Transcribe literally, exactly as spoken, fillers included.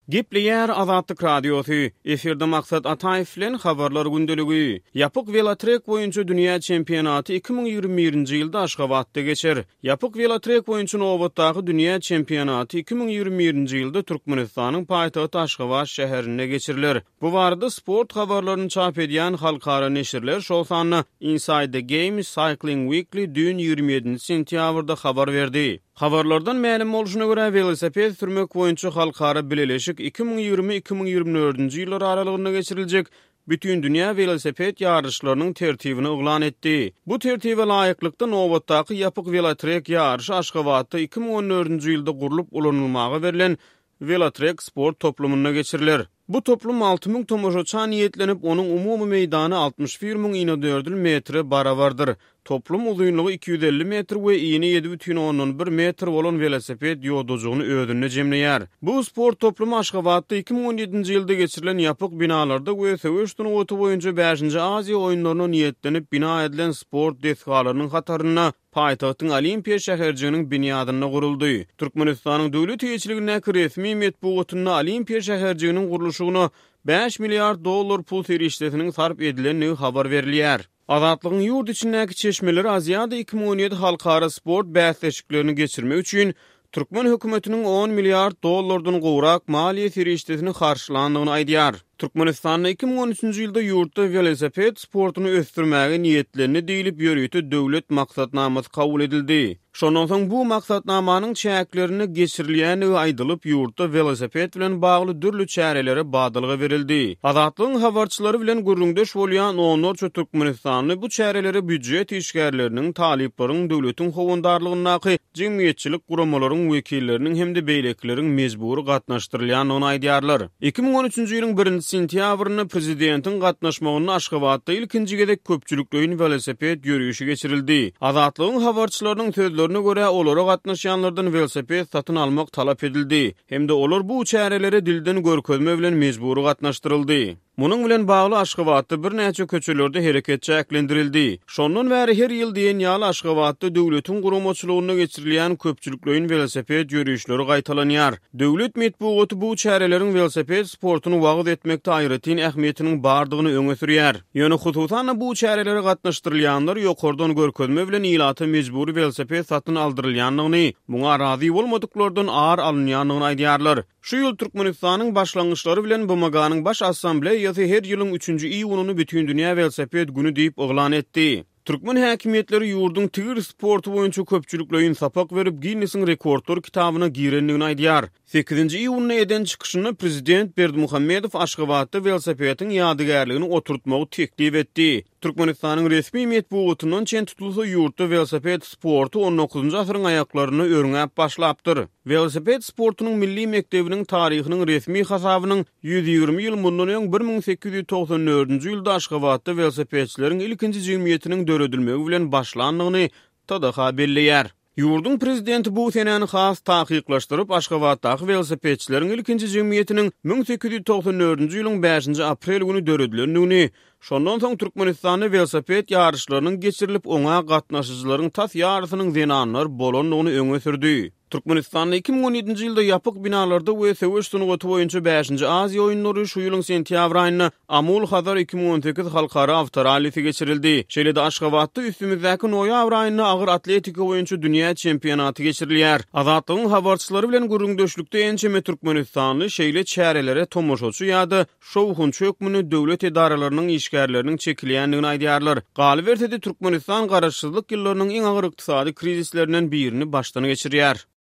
Gipleyer Azatlyk Radiosu. Eferde maksat Ataev bilen habarlar gündeligi. Yapyk velotrek boýunça dünýä çempionaty iki bin ýigirme birinji ýylda Aşgabatda geçer. Yapyk velotrek boýunça nowatdagy dünýä çempionaty iki bin ýigirme birinji ýylda Türkmenistanyň paýtagty Aşgabat şäherinde geçiriler. Bu barada sport habarlaryny çap edýän halkara neşirler şol sanly Inside the Game Cycling Weekly dün ýigirme ýedinji sentýabrda habar berdi. Habarlardan ma'lum boluşuna görä velosiped sürmek boýunça halkara bileleşik iki bin ýigirme iki bin ýigirme dördünji ýyllar aralygynda geçiriljek bütün dünýä velosiped ýarışlarynyň tertibini oglan etdi. Bu tertibe laýyklykda nowatdaky yapyk velotrek ýarşy Aşgabatda iki bin on dördünji ýylda gurulyp ulanylmaga berilen velotrek sport toplumuna geçiriler. Bu toplum altı bin tomoşaça niyetlenip onun umumy meýdany altmış bir bin dört yüz metre barabardyr. Toplum uzunluğu iki yüz elli metr we ýene ýedi бүтүn oňdan bir metr bolan velosiped ýoldaşygyny ödünne jemleýär. Bu sport toplumy Aşgabatda iki bin on ýedinji ýylda geçirilen ýapyk binalarda we söwüşdün otu boýunça beşinji Aziýa oýunlaryna niýetlenip bina edilen sport dehgalarynyň hataryna paýtagtyň Olimpiýa şäherçiginiň binýadyna guruldy. Türkmenistanyň döwlet ýeçiligine resmi medeniýetine Olimpiýa şäherçiginiň gurulşygyna beş milliard dollar pul serişletiniň sarp edilenini habar berilýär. Azatlygyň ýurt içindäki çeşmeleri Aziýada iki bin on ýedi halkara sport bäsleşiklerini geçirmek üçin Türkmen hökümetiniň on milliard dollardan gowrak maliýe serişletini karşylandygyny aýdýar. Türkmenistanyň iki bin on üçinji ýylda ýurtda velosiped sportuny ösdürmäge niýetlerini diýilip ýörüýti döwlet maksatnamasy kabul edildi. Şondan soň bu maksatnamanyň çäklerini geçirilýäni aýdylyp ýurtda velosiped bilen bagly dürli çärelere badylyga berildi. Azatlygyň habarçylary bilen gurrundaş bolýan onlarça Türkmenistanly bu çärelere büdjet işgärleriniň, talyplaryň, döwletiň howandarlygynaky jemgyýetçilik guramalaryň wekilleriniň hemde beýlekleriň mejburi gatnaşdyrylýanyny aýdýarlar. iki bin on üçinji ýylyň birinji sentýabryny prezidentiň gatnaşmagyny Aşgabatda ilkinji gezek köpçülikliň velosiped ýürüýüşi geçirildi. Azatlygyň habarçylarynyň sözlerine görä olara gatnaşýanlardan velosiped satyn almak talap edildi. Hemde olar bu çärelere dilden görkezme bilen mejburi gatnaşdyryldy. Munun bilen bagly Aşgabatda bir näçe köçelerde hereket çäklendirildi. Şondan bäri her ýyl diýen ýaly Aşgabatda döwletiň guramaçylygyna geçirilýän köpçülikliň velosiped ýürüýüşleri gaýtalanýar. Döwlet medeniýeti bu çäreleriň velosiped sportuny wagt etmekde aýratyn ähmiýetiniň bardygyny öňe sürýär. Ýöne hususan bu çärelere gatnaşdyrylýanlar ýokardan görkezme bilen ýylata mejburi velosiped satyn aldyrylýanlygyny, muňa razy bolmadyklardan ağır alınýanlygyny aýdýarlar. Şu ýyl Türkmenistanyň başlangyçlary bilen B M G-nyň baş assambleýasy her ýylyň üçünji iýunyny bütün dünýä velosiped güni diýip oglan etdi. Türkmen häkimetleri ýurdun tigir sportu boýunça köpçülikliň sapak berip Guinness'in rekordlar kitabyna girenligini aýdýar. sekizinji iýuny eden çykyşyny prezident Berdimuhammedow Aşgabatda velosipediň ýadygärligini oturtmagy teklip etdi. Türkmenistanyň resmi medeniýetinden çen tutulsa ýurtda velosiped sportu on dokuzunji asyryň aýaklaryny öňäp başlapdyr. Velosiped sportunyň milli mektebiniň taryhynyň resmi hasabynyň yüz ýigirme ýyl mundan öň bir min sekiz yüz toksan dördünji ýylda Aşgabatda velosipedçileriň ilkinji jemgyýetiniň döredilmegi bilen başlandygyny tadaha belleýär. Ýurdun prezidenti bu senäni has taýyklaşdyryp Aşgabatdaky velosipedçileriň ilkinji jemgyýetiniň bin sekiz yüz toksan dördünji ýylyň beşinji aprel güni döredilendigini, şondan soň Türkmenistanyň velosiped ýarışlarynyň geçirilip oňa gatnaşyjylaryň tas ýaryshynyň zenanlar bolanlygyny öňe sürdi. Türkmenistanyň iki bin on ýedinji ýylda ýapyk binalarda we söwüşdün otu boýunça beşinji Aziýa oýunlary şu ýylyň sentýabr aýyna Amul Hazar iki bin on sekiz halkara awtorality geçirildi. Şeýle-de Aşgabatda üstümizdäki noýabr aýyna agyr atletika boýunça dünýä çempionaty geçirilýär. Azatlygyň habarçylary bilen gurrundaşlykda ençeme Türkmenistanly şeýle çärelere tomoşaçy ýa-da şowhun çökmüni döwlet edaralarynyň işgärleriniň çekilýändigini aýdýarlar. Galy berse-de Türkmenistan garaşsyzlyk ýyllarynyň iň agyr ykdysady krizislerinden birini başdan geçirýär.